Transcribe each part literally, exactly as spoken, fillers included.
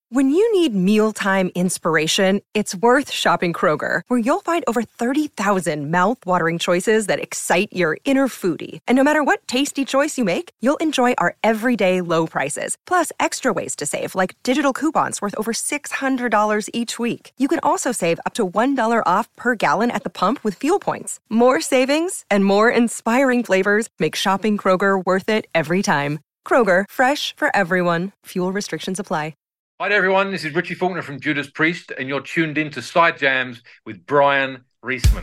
When you need mealtime inspiration, it's worth shopping Kroger, where you'll find over thirty thousand mouth-watering choices that excite your inner foodie. And no matter what tasty choice you make, you'll enjoy our everyday low prices, plus extra ways to save, like digital coupons worth over six hundred dollars each week. You can also save up to one dollar off per gallon at the pump with fuel points. More savings and more inspiring flavors make shopping Kroger worth it every time. Kroger, fresh for everyone. Fuel restrictions apply. Hi everyone, this is Richie Faulkner from Judas Priest, and you're tuned in to Side Jams with Brian Reisman.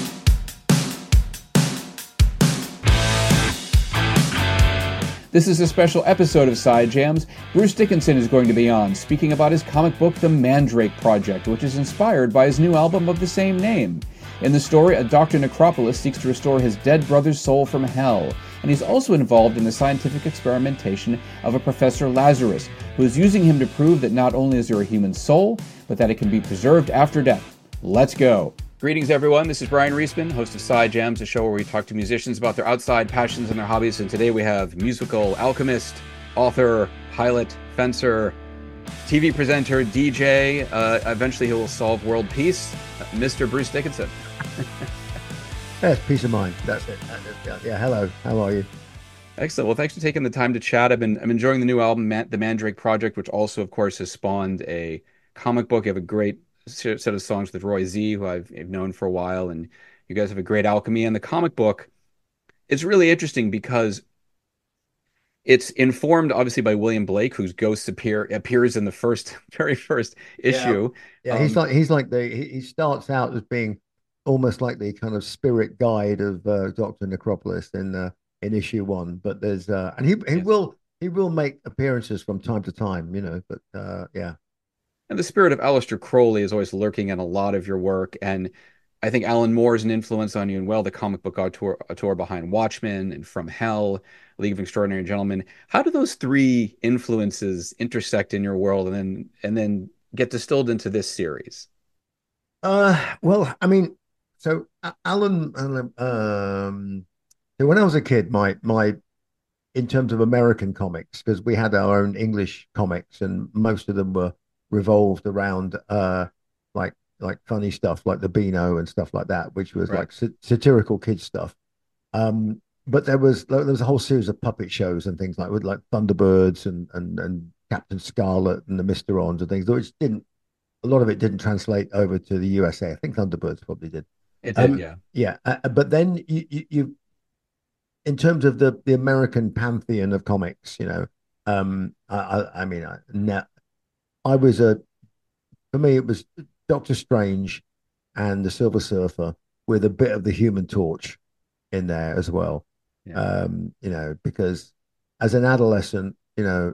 This is a special episode of Side Jams. Bruce Dickinson is going to be on, speaking about his comic book, The Mandrake Project, which is inspired by his new album of the same name. In the story, a Doctor Necropolis seeks to restore his dead brother's soul from hell, and he's also involved in the scientific experimentation of a Professor Lazarus, who is using him to prove that not only is there a human soul, but that it can be preserved after death. Let's go! Greetings, everyone. This is Brian Reisman, host of Side Jams, a show where we talk to musicians about their outside passions and their hobbies, and today we have musical alchemist, author, pilot, fencer, T V presenter, D J, uh, eventually he will solve world peace, Mister Bruce Dickinson. Yes, peace of mind. That's it. That's it. Yeah, yeah, hello. How are you? Excellent. Well, thanks for taking the time to chat. I've been I'm enjoying the new album, Man- The Mandrake Project, which also, of course, has spawned a comic book. You have a great set of songs with Roy Z, who I've, I've known for a while, and you guys have a great alchemy. And the comic book, it's really interesting because it's informed, obviously, by William Blake, whose ghost appear appears in the first, very first issue. Yeah, yeah um, he's like he's like the he, he starts out as being almost like the kind of spirit guide of uh, Doctor Necropolis in uh, in issue one. But there's uh, and he he yes. will he will make appearances from time to time, you know. But uh, yeah, And the spirit of Aleister Crowley is always lurking in a lot of your work, and I think Alan Moore is an influence on you, and well, the comic book auteur, auteur behind Watchmen and From Hell, League of Extraordinary Gentlemen. How do those three influences intersect in your world, and then and then get distilled into this series? uh, well, I mean, so uh, Alan, Alan um, so when I was a kid, my my in terms of American comics, because we had our own English comics, and most of them were revolved around uh like like funny stuff like the Beano and stuff like that, which was Right. like sa- satirical kid stuff. Um, but there was there was a whole series of puppet shows and things like with like Thunderbirds and and and Captain Scarlet and the Mysterons and things, which didn't a lot of it didn't translate over to the U S A. I think Thunderbirds probably did. It did, Um, yeah. yeah, uh, but then you, you you in terms of the the American pantheon of comics, you know, um, I I, I mean, I, no, I was a for me it was Doctor Strange and the Silver Surfer with a bit of the Human Torch in there as well. Yeah. Um, you know, because as an adolescent, you know,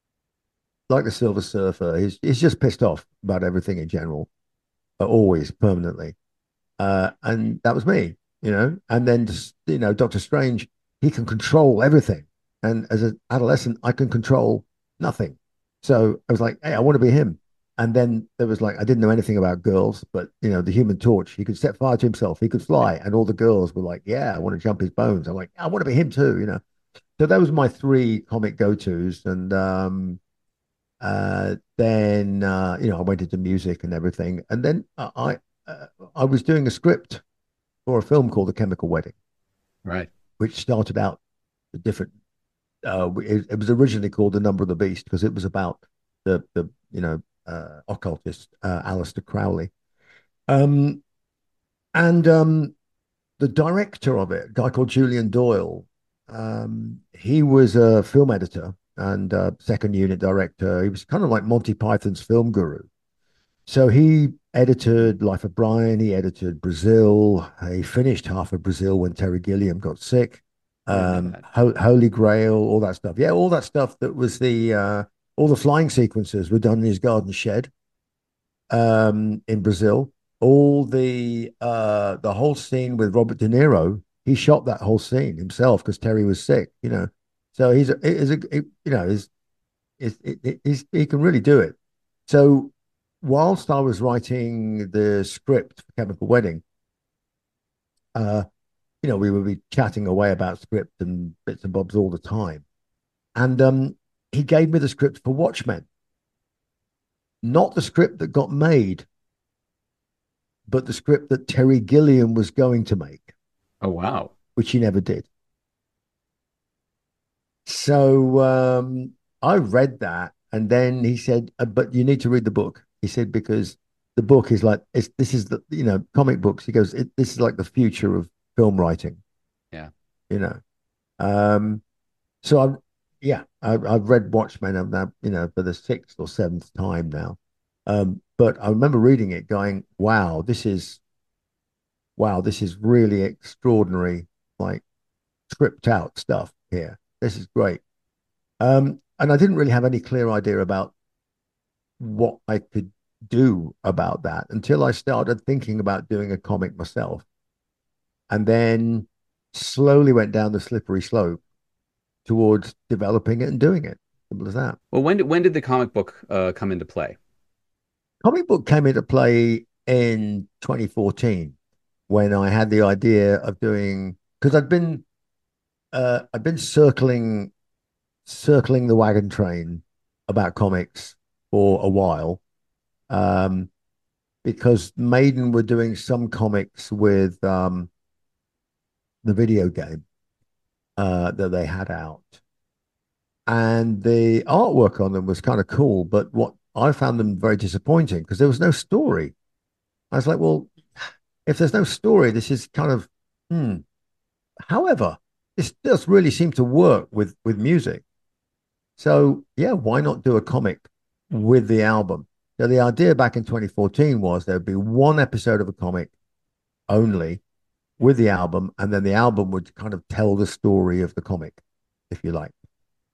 like the Silver Surfer, he's he's just pissed off about everything in general, but always permanently. Uh, and that was me, you know. And then you know, Doctor Strange, he can control everything, and as an adolescent, I can control nothing. So I was like, hey, I want to be him. And then there was like, I didn't know anything about girls, but you know, the Human Torch, he could set fire to himself, he could fly, and all the girls were like, yeah, I want to jump his bones. I'm like, I want to be him too, you know. So that was my three comic go-tos, and um, uh, then uh, you know, I went into music and everything, and then I uh, I was doing a script for a film called The Chemical Wedding, Right. which started out a different. Uh, it, it was originally called The Number of the Beast because it was about the the you know uh, occultist uh, Aleister Crowley, um, and um, the director of it, a guy called Julian Doyle. Um, he was a film editor and uh, second unit director. He was kind of like Monty Python's film guru. So he edited Life of Brian. He edited Brazil. He finished half of Brazil when Terry Gilliam got sick. Um, Ho- Holy Grail, all that stuff. Yeah, all that stuff that was the uh, all the flying sequences were done in his garden shed um, in Brazil. All the uh, the whole scene with Robert De Niro, he shot that whole scene himself because Terry was sick. You know, so he's a, he's a you know he's, he's, he's he can really do it. So whilst I was writing the script for Chemical Wedding, uh, you know, we would be chatting away about script and bits and bobs all the time. And um, he gave me the script for Watchmen. not the script that got made, but the script that Terry Gilliam was going to make. Oh, wow. Which he never did. So um, I read that, and then he said, uh, "But you need to read the book." He said because the book is like it's, this is the you know comic books. He goes, it, "This is like the future of film writing." Yeah, you know. Um, so I, yeah, I, I've read Watchmen of that, you know, for the sixth or seventh time now. Um, but I remember reading it, going, "Wow, this is, wow, this is really extraordinary, like tripped out stuff here. This is great." Um, and I didn't really have any clear idea about what I could do about that until I started thinking about doing a comic myself, and then slowly went down the slippery slope towards developing it and doing it. Simple as that. Well, when did when did the comic book uh, come into play? Comic book came into play in twenty fourteen when I had the idea of doing because I'd been uh, I'd been circling circling the wagon train about comics for a while, um, because Maiden were doing some comics with um, the video game uh, that they had out, and the artwork on them was kind of cool, but what I found them very disappointing because there was no story. I was like, well, if there's no story, this is kind of hmm. However, this does really seem to work with with music. So yeah, why not do a comic with the album? So the idea back in twenty fourteen was there'd be one episode of a comic only with the album, and then the album would kind of tell the story of the comic, if you like.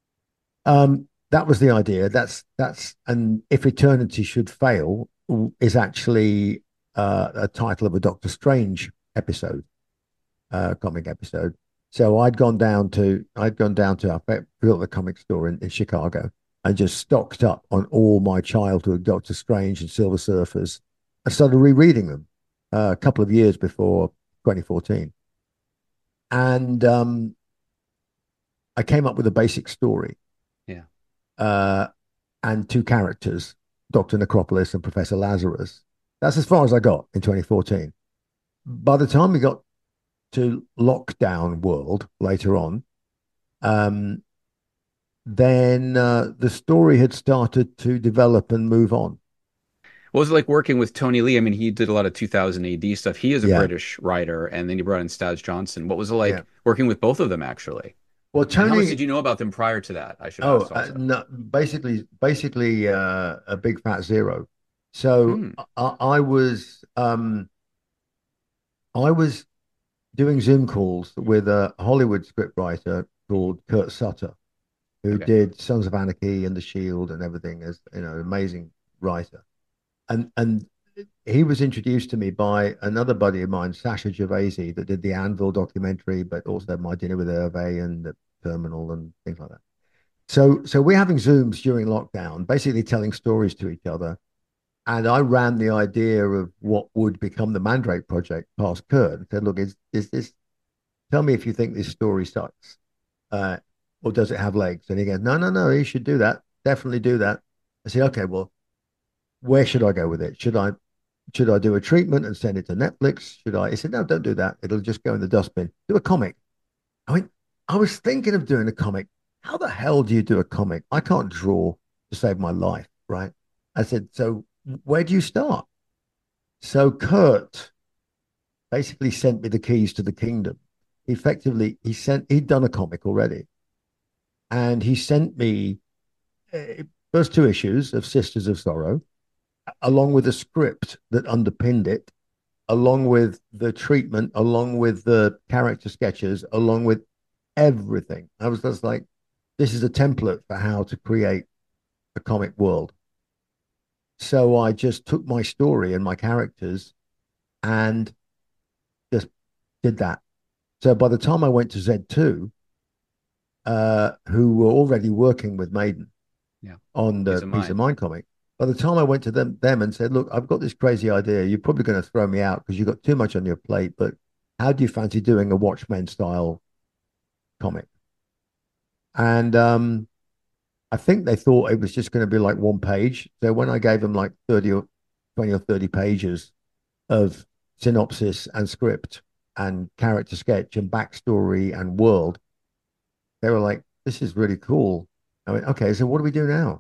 Um, that was the idea. That's that's and If Eternity Should Fail is actually uh, a title of a Doctor Strange episode, uh, comic episode. So I'd gone down to I'd gone down to I built a comic store in, in Chicago and just stocked up on all my childhood Doctor Strange and Silver Surfers. I started rereading them uh, a couple of years before twenty fourteen, and um, I came up with a basic story. Yeah. Uh, and two characters, Doctor Necropolis and Professor Lazarus. That's as far as I got in twenty fourteen. By the time we got to Lockdown World later on, um, then uh, the story had started to develop and move on. What was it like working with Tony Lee? I mean, he did a lot of two thousand A D stuff. He is a Yeah. British writer, and then you brought in Stas Johnson. What was it like Yeah. working with both of them, actually? Well, And how much Tony. did you know about them prior to that? I should Oh, ask uh, also. no, basically, basically uh, a big fat zero. So Hmm. I, I was, um, I was doing Zoom calls with a Hollywood scriptwriter called Kurt Sutter, who Okay. did Sons of Anarchy and The Shield and everything, as you know, amazing writer. And and he was introduced to me by another buddy of mine, Sasha Gervasi, that did the Anvil documentary, but also My Dinner with Hervé and The Terminal and things like that. So so we're having Zooms during lockdown, basically telling stories to each other. And I ran the idea of what would become the Mandrake Project past Kurt and said, look, is, is this, tell me if you think this story sucks, uh, or does it have legs? And he goes, no, no, no, you should do that. Definitely do that. I said, okay, well, where should I go with it? Should I, should I do a treatment and send it to Netflix? Should I? He said, no, don't do that. It'll just go in the dustbin. Do a comic. I mean, I was thinking of doing a comic. How the hell do you do a comic? I can't draw to save my life, right? I said, so where do you start? So Kurt basically sent me the keys to the kingdom. Effectively, he sent, he'd done a comic already. And he sent me uh, first two issues of Sisters of Sorrow, along with a script that underpinned it, along with the treatment, along with the character sketches, along with everything. I was just like, this is a template for how to create a comic world. So I just took my story and my characters and just did that. So by the time I went to Z two, uh, who were already working with Maiden Yeah. on the Piece of Piece Mind. of Mind comic, by the time I went to them, them and said, look, I've got this crazy idea. You're probably going to throw me out because you've got too much on your plate, but how do you fancy doing a Watchmen style comic? And um, I think they thought it was just going to be like one page. So when I gave them like thirty or twenty or thirty pages of synopsis and script and character sketch and backstory and world, they were like, this is really cool. I went, okay, so what do we do now?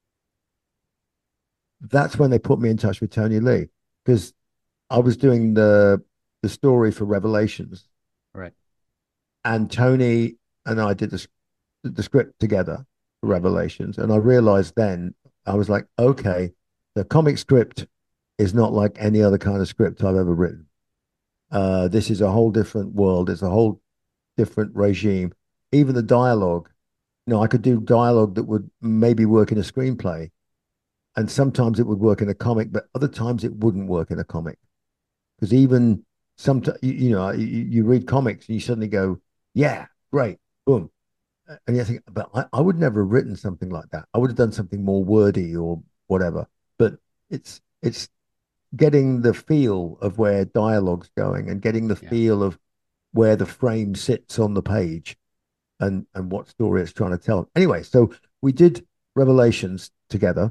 That's when they put me in touch with Tony Lee, because I was doing the the story for Revelations. Right. And Tony and I did the, the script together for Revelations. And I realized then, I was like, okay, the comic script is not like any other kind of script I've ever written. Uh, this is a whole different world. It's a whole different regime. Even the dialogue, you know, I could do dialogue that would maybe work in a screenplay. And sometimes it would work in a comic, but other times it wouldn't work in a comic. Because even sometimes, you, you know, you, you read comics and you suddenly go, yeah, great, boom. And you think, but I, I would never have written something like that. I would have done something more wordy or whatever. But it's it's getting the feel of where dialogue's going and getting the Yeah. feel of where the frame sits on the page and and what story it's trying to tell. Anyway, so we did Revelations together.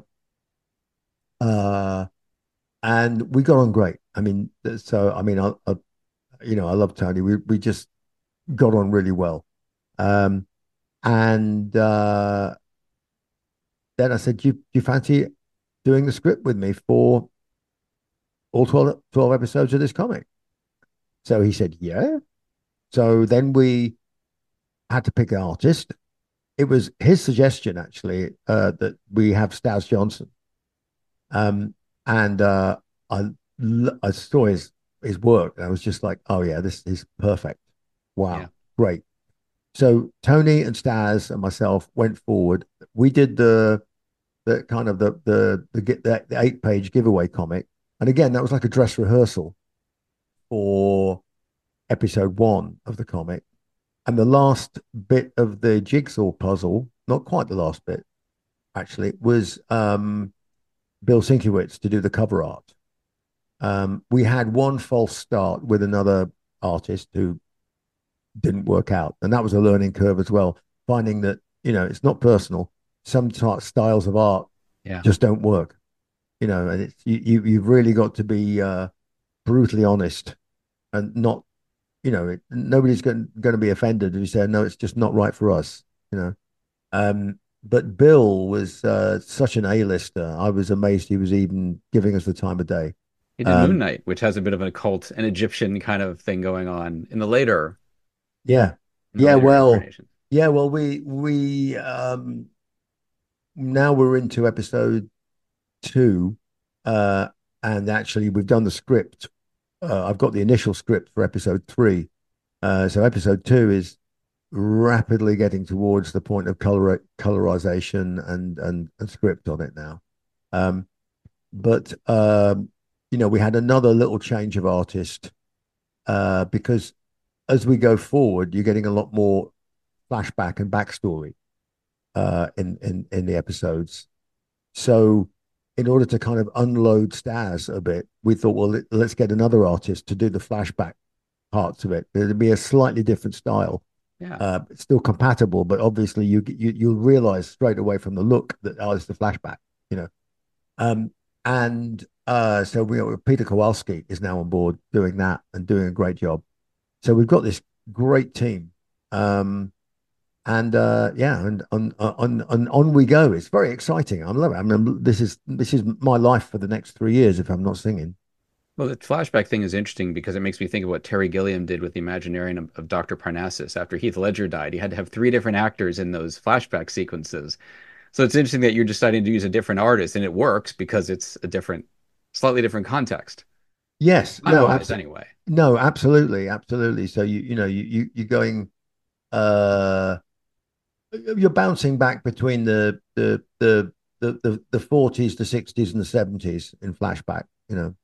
Uh and we got on great. I mean, so I mean, I, I you know, I love Tony. We we just got on really well. Um, and uh, then I said, do you, do you fancy doing the script with me for all twelve, twelve episodes of this comic? So he said, yeah. So then we had to pick an artist. It was his suggestion, actually, uh, that we have Staz Johnson. Um, and uh, I, I saw his, his work, and I was just like, oh, yeah, this is perfect. Wow, yeah. Great. So Tony and Staz and myself went forward. We did the the kind of the the the, the, the eight page giveaway comic, and again that was like a dress rehearsal for episode one of the comic. And the last bit of the jigsaw puzzle, not quite the last bit, actually, was um, Bill Sienkiewicz to do the cover art. Um, we had one false start with another artist who didn't work out, and that was a learning curve as well, finding that, you know, it's not personal. Some t- styles of art yeah. just don't work, you know, and it's you, you you've really got to be uh brutally honest and not, you know, it, nobody's going going to be offended if you say, no, it's just not right for us, you know. Um but Bill was uh such an A-lister. I was amazed he was even giving us the time of day. He did um, Moon Knight, which has a bit of an occult and Egyptian kind of thing going on in the later Yeah. in the Yeah. later Well, incarnations. yeah. Well, we, we, um, now we're into episode two. Uh, and actually we've done the script. Uh, I've got the initial script for episode three. Uh, so episode two is rapidly getting towards the point of color, colorization and, and, and script on it now. Um, but, um, you know, we had another little change of artist, uh, because as we go forward, you're getting a lot more flashback and backstory uh, in, in, in the episodes. So in order to kind of unload Staz a bit, we thought, well, let, let's get another artist to do the flashback parts of it. It'd be a slightly different style. Yeah. Uh, it's still compatible, but obviously you, you, you'll realize straight away from the look that, oh, it's the flashback, you know. Um, and uh, so we, Peter Kowalski is now on board doing that and doing a great job. So we've got this great team, um, and uh, yeah, and on, on on on we go. It's very exciting. I love it. I mean, this is this is my life for the next three years if I'm not singing. Well, the flashback thing is interesting because it makes me think of what Terry Gilliam did with the Imaginarium of, of Doctor Parnassus after Heath Ledger died. He had to have three different actors in those flashback sequences. So it's interesting that you're deciding to use a different artist, and it works because it's a different, slightly different context. Yes, no, Otherwise, anyway. No, absolutely, absolutely. So you you know you you you're going, uh, you're bouncing back between the the the the the, the forties, the sixties, and the seventies in flashback. You know.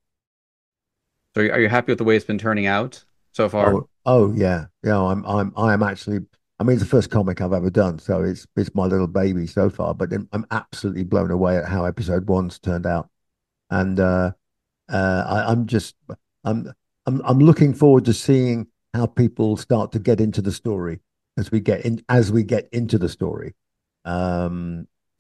So are you happy with the way it's been turning out so far? Oh, oh yeah, yeah. I'm I'm I am actually. I mean, it's the first comic I've ever done, so it's it's my little baby so far. But I'm absolutely blown away at how episode one's turned out, and uh, uh, I, I'm just I'm I'm I'm looking forward to seeing how people start to get into the story as we get in as we get into the story. Um,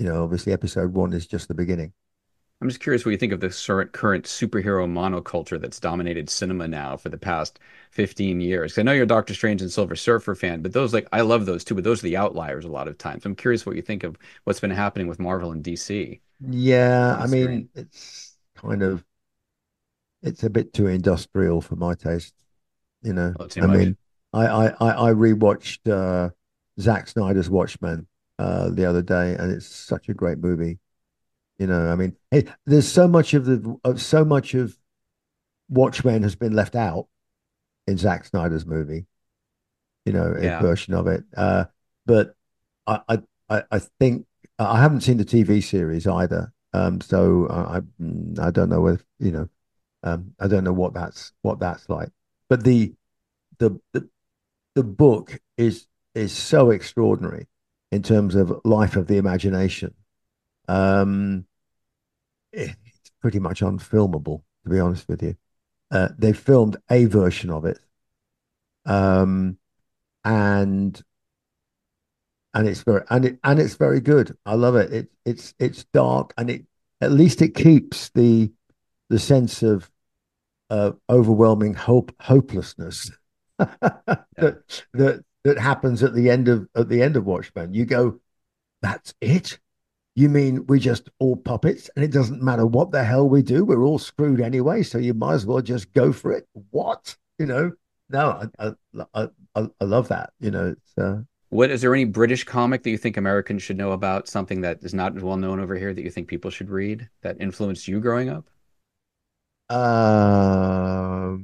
you know, obviously episode one is just the beginning. I'm just curious what you think of the current superhero monoculture that's dominated cinema now for the past fifteen years. I know you're a Doctor Strange and Silver Surfer fan, but those, like, I love those too, but those are the outliers a lot of times. I'm curious what you think of what's been happening with Marvel and D C. Yeah, I mean, it's kind of, it's a bit too industrial for my taste, you know. Oh, too I much. mean, I, I, I, I rewatched uh, Zack Snyder's Watchmen uh, the other day, and it's such a great movie. You know, I mean, hey, there's so much of the of so much of Watchmen has been left out in Zack Snyder's movie. You know, Yeah. a version of it. Uh, but I, I, I think I haven't seen the T V series either. Um, so I, I don't know if you know, um, I don't know what that's what that's like. But the the the, the book is is so extraordinary in terms of life of the imagination. Um, it's pretty much unfilmable, to be honest with you. Uh, they filmed a version of it, um, and and it's very and it and it's very good. I love it. It it's it's dark, and it at least it keeps the the sense of uh, overwhelming hope hopelessness that Yeah. that that happens at the end of at the end of Watchmen. You go, that's it. You mean we just all puppets and it doesn't matter what the hell we do? We're all screwed anyway, so you might as well just go for it. What? You know? No, I I I, I love that. You know, it's uh, What is there any British comic that you think Americans should know about? Something that is not well known over here that you think people should read that influenced you growing up? um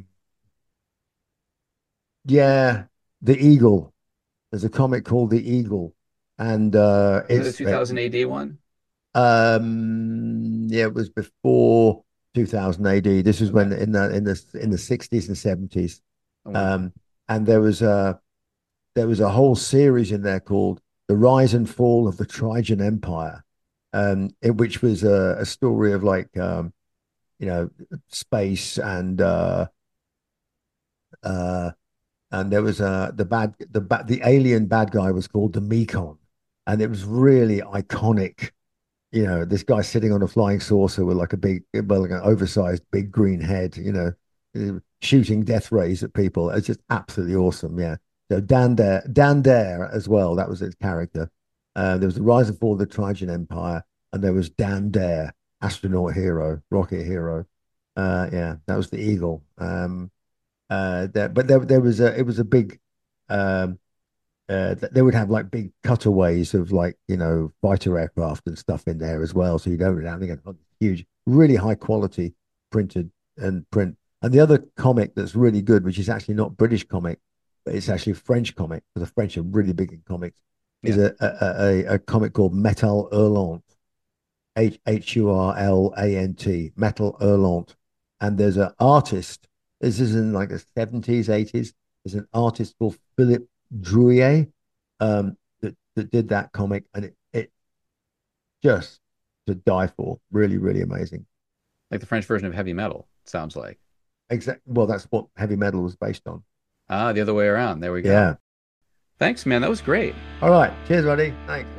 yeah, The Eagle. There's a comic called The Eagle, and uh Was it the it's two thousand A D one? um yeah, it was before two thousand A D. This was Okay. when in the in the in the sixties and seventies. Oh, wow. Um, and there was a there was a whole series in there called "The Rise and Fall of the Trajan Empire," um, in which was a, a story of like um, you know, space and uh, uh, and there was a the bad the bad the alien bad guy was called the Mekon, and it was really iconic. You know, this guy sitting on a flying saucer with like a big, well, like an oversized big green head. You know, uh, shooting death rays at people. It's just absolutely awesome. Yeah. So Dan Dare, Dan Dare as well. That was his character. Uh, there was the Rise and Fall of the Trajan Empire, and there was Dan Dare, astronaut hero, rocket hero. Uh, yeah, that was the Eagle. Um, uh, there, but there, there was a, it was a big, um, uh, they would have like big cutaways of like, you know, fighter aircraft and stuff in there as well. So you don't have to get huge, really high quality printed and print. And the other comic that's really good, which is actually not British comic, but it's actually French comic, because the French are really big in comics, is Yeah. a, a, a, a comic called Metal Hurlant, H H U R L A N T, Metal Hurlant. And there's an artist, this is in like the seventies, eighties, there's an artist called Philippe Drouillet um, that, that did that comic, and it, it just to die for. Really, really amazing. Like the French version of Heavy Metal, sounds like. Exactly. Well, that's what heavy metal was based on. Ah, the other way around. There we go. Yeah. Thanks, man. That was great. All right. Cheers, buddy. Thanks.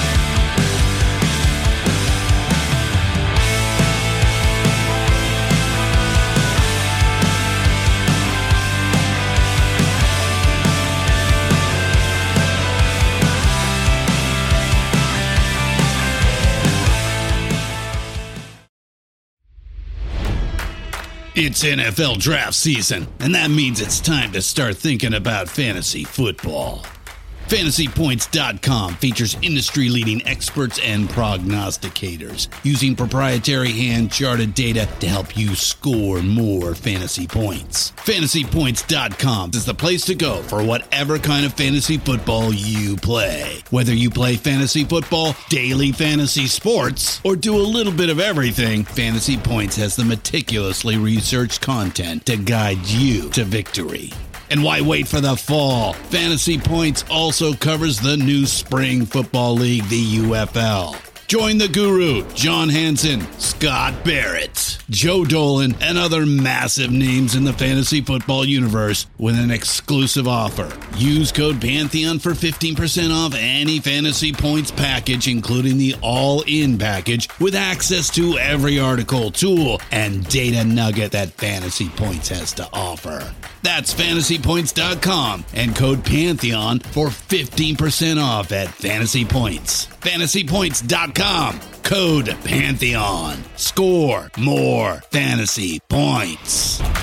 It's N F L draft season, and that means it's time to start thinking about fantasy football. Fantasy Points dot com features industry-leading experts and prognosticators using proprietary hand-charted data to help you score more fantasy points. Fantasy Points dot com is the place to go for whatever kind of fantasy football you play. Whether you play fantasy football, daily fantasy sports, or do a little bit of everything, Fantasy Points has the meticulously researched content to guide you to victory. And why wait for the fall? Fantasy Points also covers the new spring football league, the U F L. Join the guru, John Hansen, Scott Barrett, Joe Dolan, and other massive names in the fantasy football universe with an exclusive offer. Use code Pantheon for fifteen percent off any Fantasy Points package, including the all-in package with access to every article, tool, and data nugget that Fantasy Points has to offer. That's fantasy points dot com and code Pantheon for fifteen percent off at Fantasy Points. fantasy points dot com, code Pantheon. Score more fantasy points.